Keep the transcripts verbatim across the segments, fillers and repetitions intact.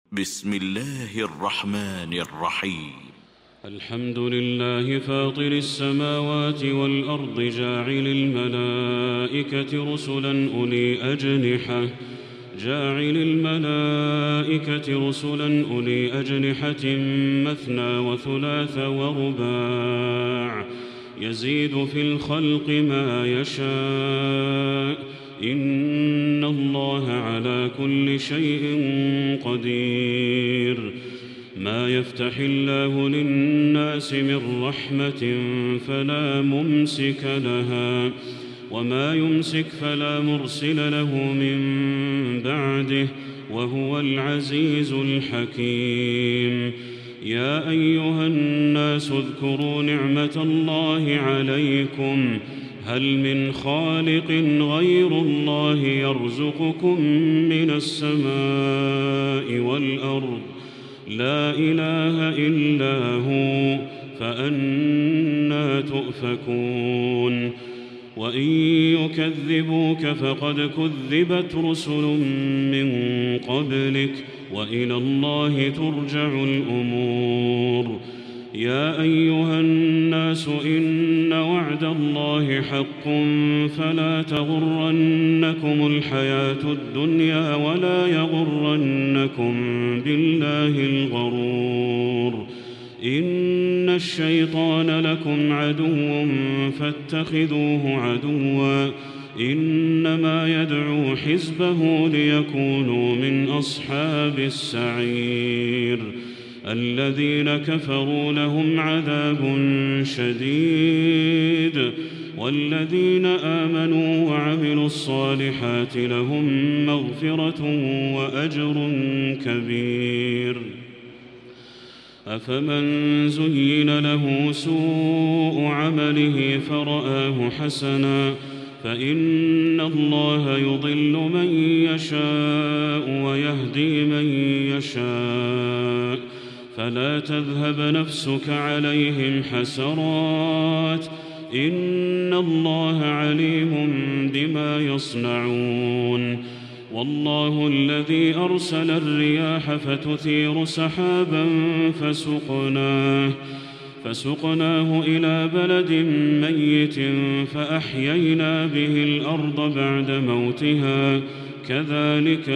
بسم الله الرحمن الرحيم. الحمد لله فاطر السماوات والأرض جاعل الملائكة رسلا أولي أجنحة جاعل الملائكة رسلا أولي أجنحة مثنى وثلاث ورباع يزيد في الخلق ما يشاء إن الله على كل شيء قدير. ما يفتح الله للناس من رحمة فلا ممسك لها وما يمسك فلا مرسل له من بعده وهو العزيز الحكيم. يا أيها الناس اذكروا نعمة الله عليكم هل من خالق غير الله يرزقكم من السماء والأرض لا إله إلا هو فأنى تؤفكون. وإن يكذبوك فقد كذبت رسل من قبلك وإلى الله ترجع الأمور. يا أيها الناس إن وعد الله حق فلا تغرنكم الحياة الدنيا ولا يغرنكم بالله الغرور. إن الشيطان لكم عدو فاتخذوه عدوا إنما يدعو حزبه ليكونوا من أصحاب السعير. الذين كفروا لهم عذاب شديد والذين آمنوا وعملوا الصالحات لهم مغفرة وأجر كبير. أفمن زين له سوء عمله فرآه حسنا فإن الله يضل من يشاء ويهدي من يشاء فلا تذهب نفسك عليهم حسرات إن الله عليم بما يصنعون. والله الذي أرسل الرياح فتثير سحابا فسقناه فسقناه إلى بلد ميت فأحيينا به الأرض بعد موتها كذلك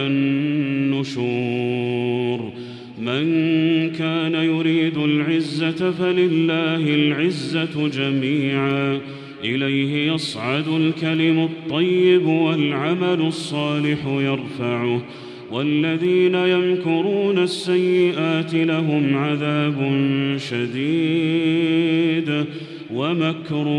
النشور. من كان يريد العزة فلله العزة جميعا إليه يصعد الكلم الطيب والعمل الصالح يرفعه والذين يمكرون السيئات لهم عذاب شديد ومكر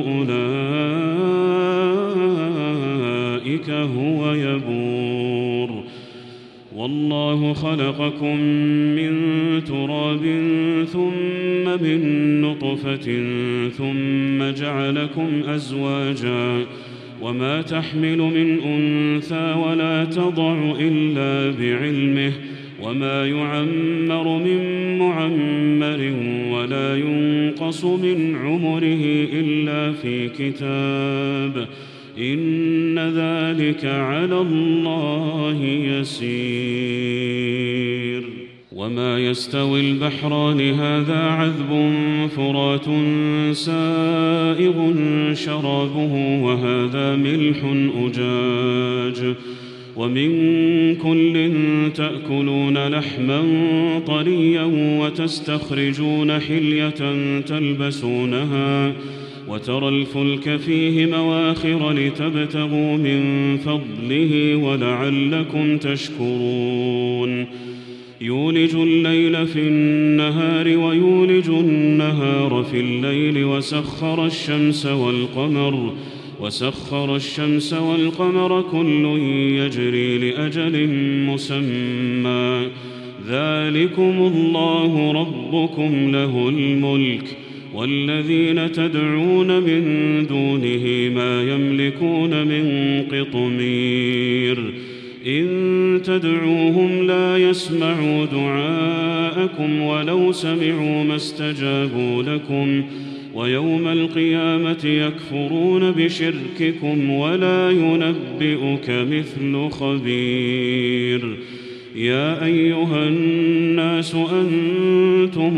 أولئك هو يبور. والله خلقكم من تراب ثم من نطفة ثم جعلكم أزواجا وما تحمل من أنثى ولا تضع إلا بعلمه وما يعمر من معمر ولا ينقص من عمره إلا في كتاب إن ذلك على الله يسير. وما يستوي البحران هذا عذب فرات سائغ شرابه وهذا ملح أجاج ومن كل تأكلون لحما طريا وتستخرجون حلية تلبسونها وترى الفلك فيه مواخر لتبتغوا من فضله ولعلكم تشكرون. يولج الليل في النهار ويولج النهار في الليل وسخر الشمس والقمر وسخر الشمس والقمر كل يجري لأجل مسمى ذلكم الله ربكم له الملك والذين تدعون من دونه ما يملكون من قطمير. إن تدعوهم لا يسمعوا دعاءكم ولو سمعوا ما استجابوا لكم ويوم القيامة يكفرون بشرككم ولا ينبئك مثل خبير. يا أيها الناس أنتم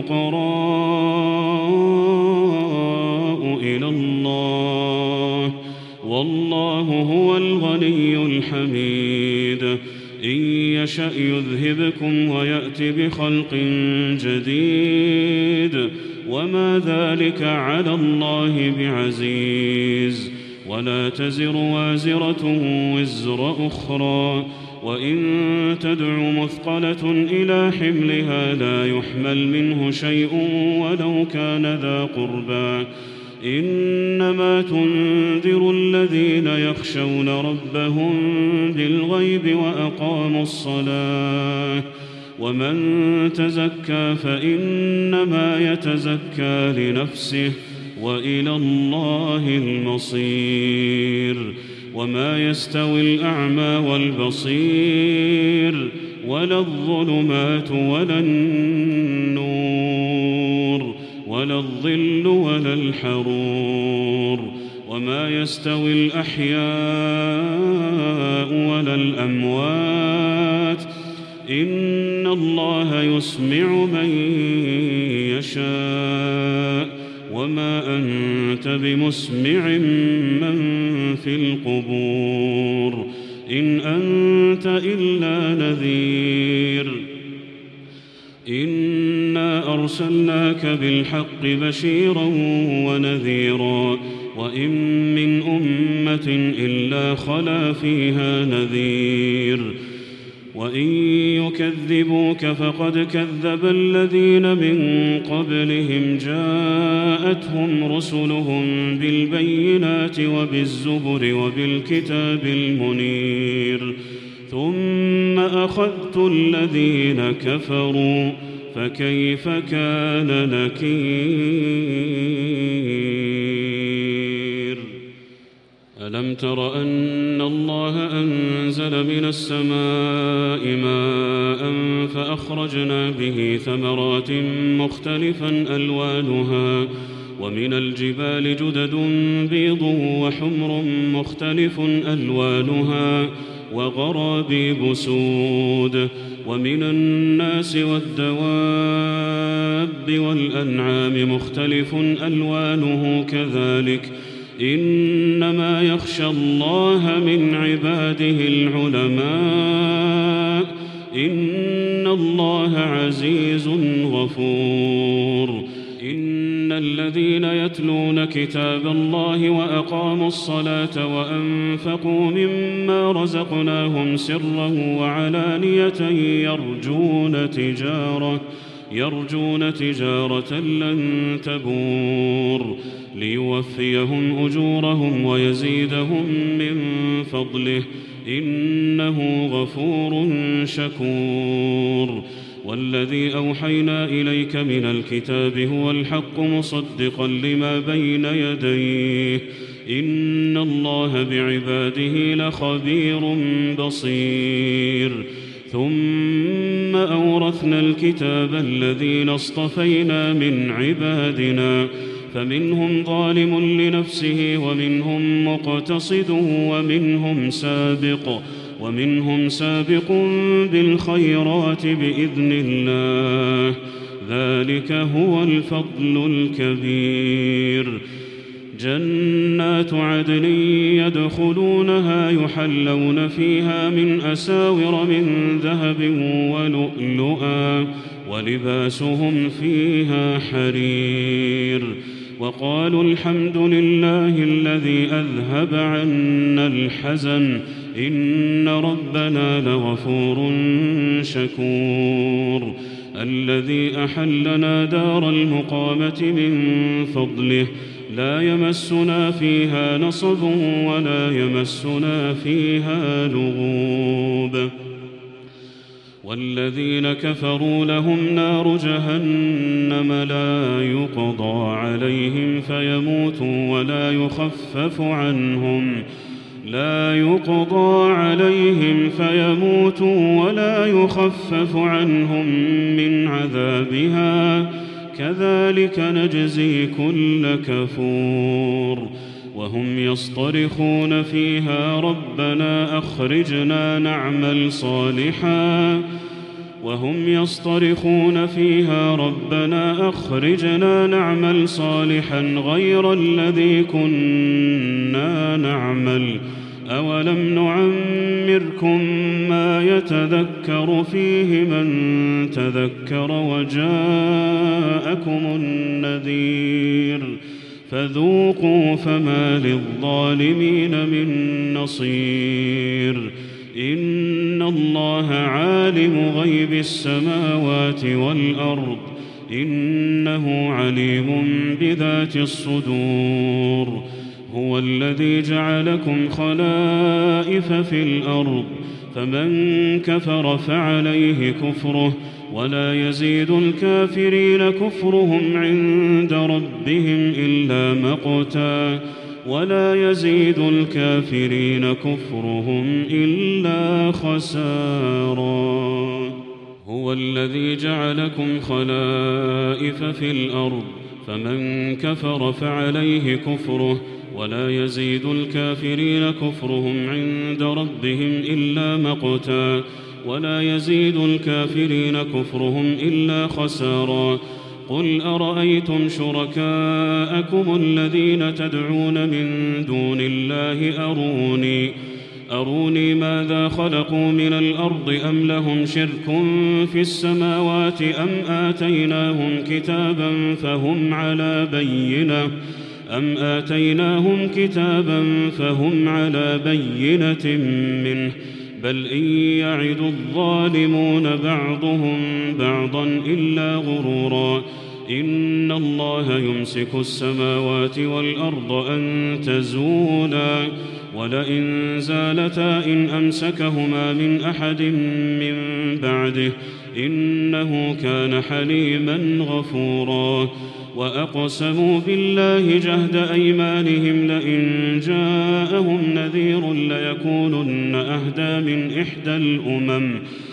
الفقراء إلى الله والله هو الغني الحميد إن يشأ يذهبكم ويأت بخلق جديد وما ذلك على الله بعزيز ولا تزر وازرة وزر أخرى وإن تدع مثقلة إلى حملها لا يحمل منه شيء ولو كان ذا قربى إنما تنذر الذين يخشون ربهم بالغيب وأقاموا الصلاة ومن تزكى فإنما يتزكى لنفسه وإلى الله المصير وما يستوي الأعمى والبصير ولا الظلمات ولا النور ولا الظل ولا الحرور وما يستوي الأحياء ولا الأموات إن الله يسمع من يشاء وما أنت بمسمع من في القبور إن أنت إلا نذير إنا أرسلناك بالحق بشيرا ونذيرا وإن من أمة إلا خلا فيها نذير وإن يكذبوك فقد كذب الذين من قبلهم جاءتهم رسلهم بالبينات وبالزبر وبالكتاب المنير ثم أخذت الذين كفروا فكيف كان نكير ألم تر أن الله أنزل من السماء ماء فأخرجنا به ثمرات مختلفا ألوانها ومن الجبال جدد بيض وحمر مختلف ألوانها وغرابيب سود ومن الناس والدواب والأنعام مختلف ألوانه كذلك إنما يخشى الله من عباده العلماء إن الله عزيز غفور إن الذين يتلون كتاب الله وأقاموا الصلاة وأنفقوا مما رزقناهم سرا وعلانية يرجون تجارة يرجون تجارة لن تبور ليوفيهم أجورهم ويزيدهم من فضله إنه غفور شكور والذي أوحينا إليك من الكتاب هو الحق مصدقا لما بين يديه إن الله بعباده لخبير بصير ثم أورثنا الكتاب الذين اصطفينا من عبادنا فمنهم ظالم لنفسه ومنهم مقتصد ومنهم سابق ومنهم سابق بالخيرات بإذن الله ذلك هو الفضل الكبير جنات عدن يدخلونها يحلون فيها من أساور من ذهب ولؤلؤا ولباسهم فيها حرير وقالوا الحمد لله الذي أذهب عنا الحزن إن ربنا لغفور شكور الذي أحلنا دار المقامة من فضله لا يمسنا فيها نصب ولا يمسنا فيها لغوب والذين كفروا لهم نار جهنم لا يقضى عليهم فيموتوا ولا يخفف عنهم لا يقضى عليهم فيموتوا ولا يخفف عنهم من عذابها كذلك نجزي كل كفور وهم يصطرخون فيها ربنا أخرجنا نعمل صالحا وهم يصطرخون فيها ربنا أخرجنا نعمل صالحا غير الذي كنا نعمل أولم نعمركم ما يتذكر فيه من تذكر وجاءكم النذير فذوقوا فما للظالمين من نصير إن الله عالم غيب السماوات والأرض إنه عليم بذات الصدور هو الذي جعلكم خلائف في الأرض فمن كفر فعليه كفره ولا يزيد الكافرين كفرهم عند ربهم إلا مقتا ولا يزيد الكافرين كفرهم إلا خسارا هو الذي جعلكم خلائف في الأرض فمن كفر فعليه كفره ولا يزيد الكافرين كفرهم عند ربهم إلا مقتا ولا يزيد الكافرين كفرهم إلا خسارا قل أرأيتم شركاءكم الذين تدعون من دون الله أروني أروني ماذا خلقوا من الأرض أم لهم شرك في السماوات أم آتيناهم كتابا فهم على بينة أم آتيناهم كتابا فهم على بينة منه بل إن يعد الظالمون بعضهم بعضا إلا غرورا إن الله يمسك السماوات والأرض أن تزولا ولئن زالتا إن أمسكهما من أحد من بعده إنه كان حليما غفورا وأقسموا بالله جهد أيمانهم لئن جاءهم نذير ليكونن أهدى من إحدى الأمم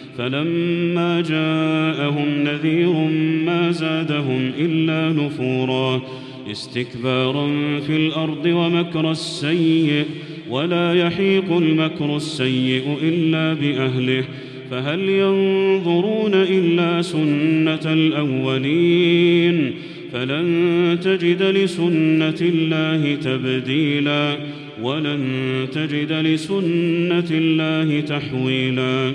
فلما جاءهم نذير ما زادهم إلا نفورا استكبارا في الأرض ومكر السيء ولا يحيق المكر السيء إلا بأهله فهل ينظرون إلا سنة الأولين فلن تجد لسنة الله تبديلا ولن تجد لسنة الله تحويلا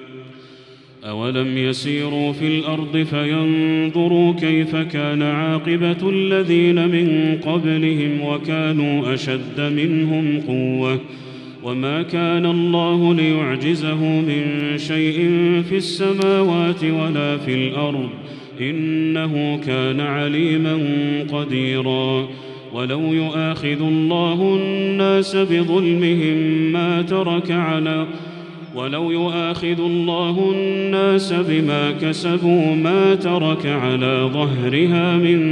أولم يسيروا في الأرض فينظروا كيف كان عاقبة الذين من قبلهم وكانوا أشد منهم قوة وما كان الله ليعجزه من شيء في السماوات ولا في الأرض إنه كان عليما قديرا ولو يؤاخذ الله الناس بظلمهم ما ترك على ولو يؤاخذ الله الناس بما كسبوا ما ترك على ظهرها من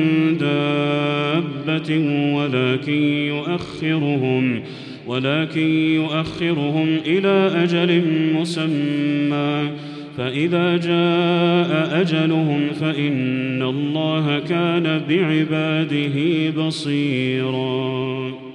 دابة ولكن يؤخرهم ولكن يؤخرهم إلى أجل مسمى فإذا جاء أجلهم فإن الله كان بعباده بصيراً